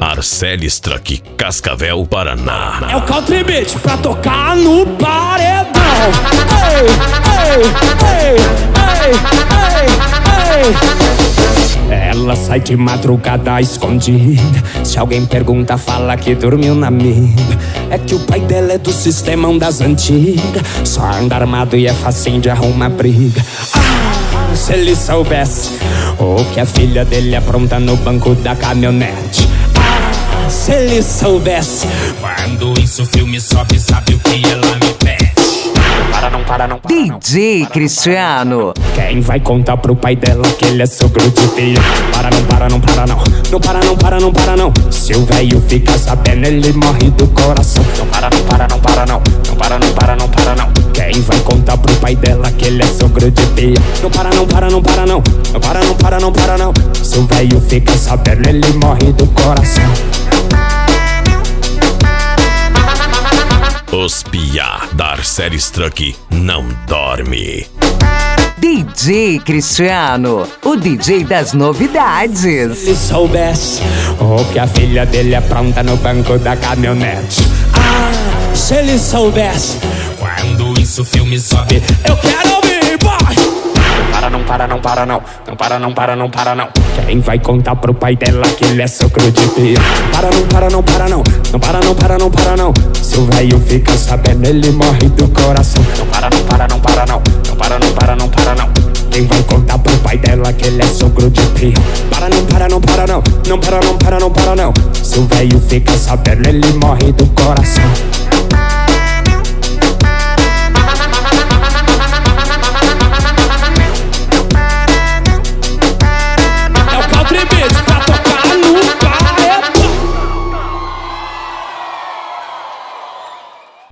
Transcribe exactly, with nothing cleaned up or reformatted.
Arcelis Truck, Cascavel, Paraná. É o country beat pra tocar no paredão. Ei, ei, ei, ei, ei, ei. Ela sai de madrugada escondida. Se alguém pergunta, fala que dormiu na mira. É que o pai dela é do sistemão das antigas. Só anda armado e é facinho de arrumar briga. Ah, se ele soubesse o que a filha dele apronta no banco da caminhonete. Ah, se ele soubesse quando isso o filme sobe, sabe o que ela me pede. Para, não para, não para, não. D J Cristiano. Quem vai contar pro pai dela que ele é sogro de tia? Para, não para, não para, não. Não para, não para, não para, não. Se o velho fica sabendo, ele morre do coração. Não para, não para, não para, não. Não para, não para, não para, não. Quem vai contar pro pai dela que ele é sogro de tia? Não para, não para, não para, não. Não para, não para, não para, não. Se o velho fica sabendo, ele morre do coração. Os piá da Arcelis Truck não dorme. D J Cristiano, o D J das novidades. Se ele soubesse o que a filha dele apronta no banco da caminhonete. Ah, se ele soubesse quando isso o filme sobe, eu quero ouvir, boy. Para, não para, não para, não. Não para, não para, não para, não. Quem vai contar pro pai dela que ele é sogro de tia? Para, não para, não para, não. Não para, não para, não para, não. Se o velho fica sabendo, ele morre do coração. Não para, não para, não para, não. Não para, não para, não para, não. Quem vai contar pro pai dela que ele é sogro de tia? Para, não para, não para, não. Não para, não para, não para, não. Se o velho fica sabendo, ele morre do coração.